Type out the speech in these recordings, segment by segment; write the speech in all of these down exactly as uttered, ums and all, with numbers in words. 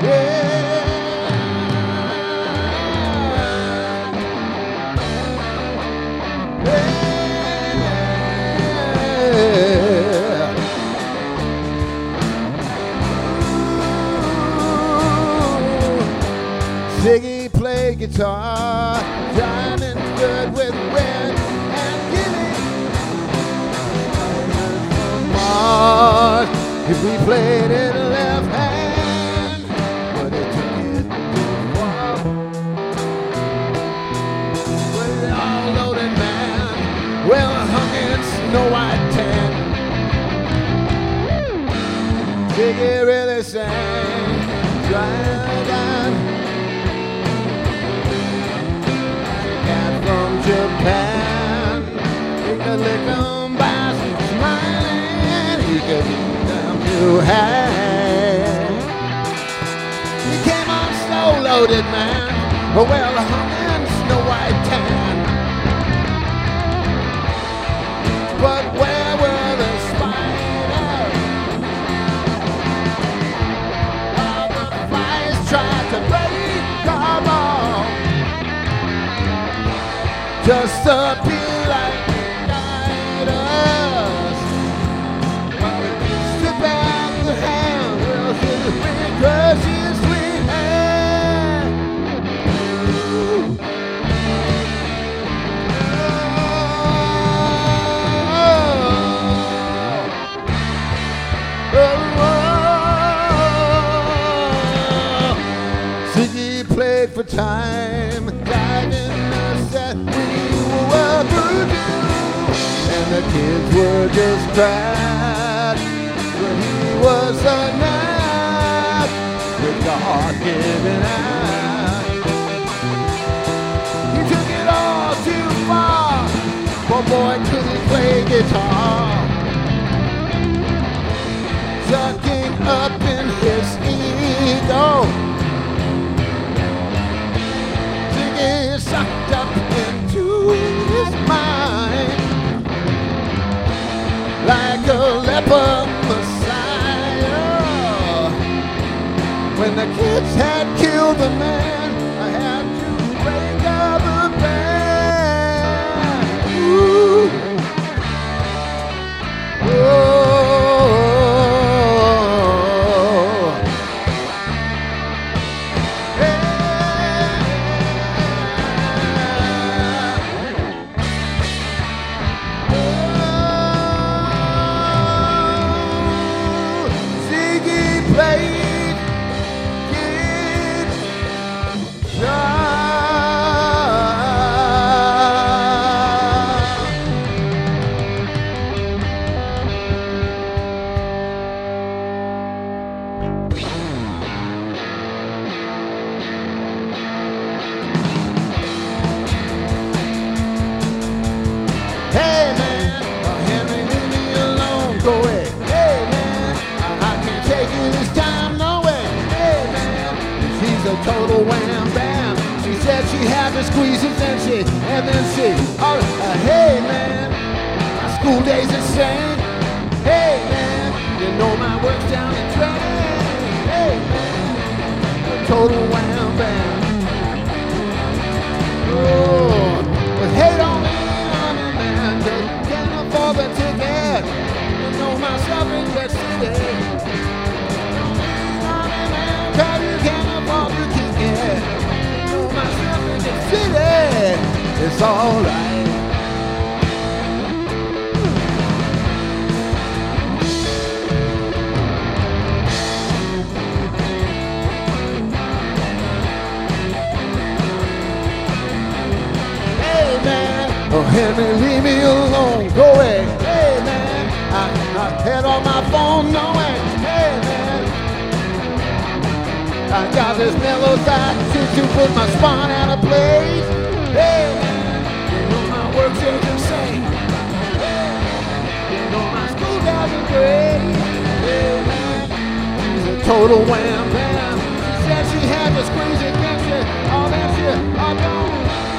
Ziggy played guitar, Diamond good with Red and Gilly. Mars, if we played it left hand, but it took it too far. With the all-loaded man, well hung in Snow White tan. Ziggy really sang, trying down. From Japan, he could lick them by smiling, he could eat them too high. He came on slow-loaded man, a well-hung in Snow White tan. But where were the spiders? All the flies tried to break our ball. Just to be like guide us. But we slip out the hand, we'll hit the big crushy sweet hand. Oh, oh, oh. Ziggy played for time, died in the set. And the kids were just crying, but he was a knife with God-given eye. He took it all too far, but boy could he play guitar. Sucking up in his ego, Ziggy sucked up into his mind like a leper messiah. When the kids had killed the man, I had to break up the band. Ooh. Oh. Total wham bam. She said she had to squeeze it, then she, and then she, oh, uh, hey man, my school day's insane. Hey man, you know my work's down the drain. Hey man, a total wham bam. Oh, but hey, don't lean on me, man, 'cause you can't afford the ticket. You know my suffering gets today. Don't lean on me, man, 'cause you can't afford the ticket. You know my suffering gets today. It's all right. Oh, Henry, leave me alone, go away. Hey, man, I, I had on my phone, no way. Hey, man, I got this mellow side to put my spine out of place. Hey, man, you know my work's ain't insane. Hey, man, you know my school doesn't grade. Hey, man, she's a total wham bam. She said she had to squeeze it, can't she? All that shit, I don't.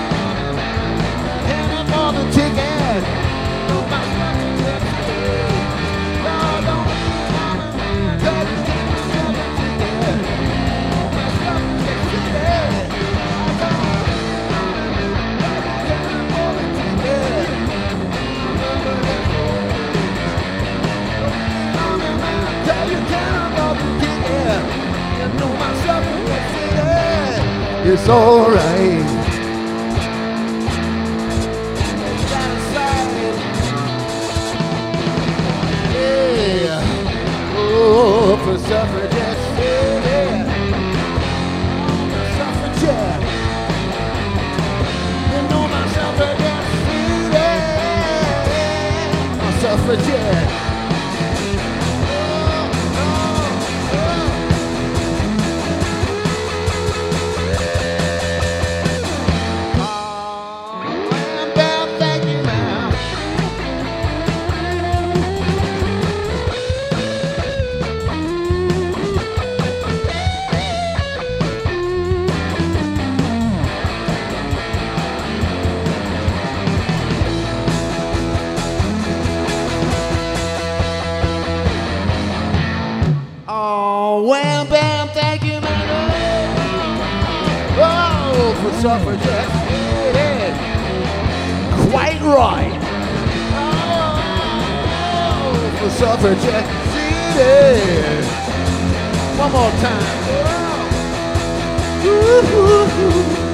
On the ticket, no my fucking lips. No, don't be on the man, 'cause you can't sell the ticket. it's alright. Yeah, oh, for suffragettes, yeah, suffragette. You know my suffragettes, yeah, my suffragette. Wham, bam, thank you, man. Oh, for suffragettes, yeah. Quite right. Oh, for suffragettes, yeah. One more time. Oh. Ooh, ooh, ooh.